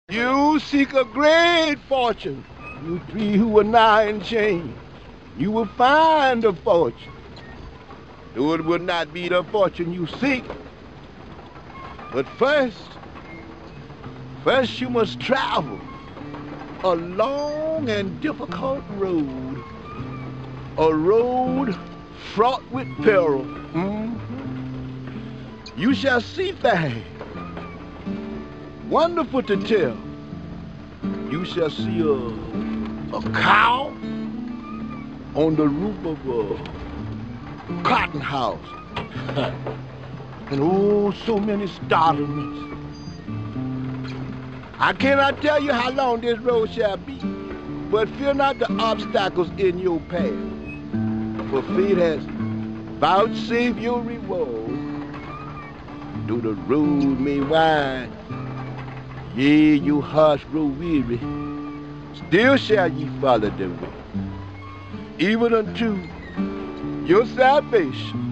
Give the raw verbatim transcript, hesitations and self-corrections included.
You seek a great fortune, you three who are now in chains. You will find a fortune, though it will not be the fortune you seek. But first, first you must travel a long and difficult road, a road fraught with peril. Mm-hmm. You shall see things wonderful to tell. You shall see a, a cow on the roof of a cotton house. And oh, so many startlings. I cannot tell you how long this road shall be, but fear not the obstacles in your path, for fate has vouchsafed your reward. Though the road may wind, yea, your hearts grow weary, still shall ye follow the way, even unto your salvation.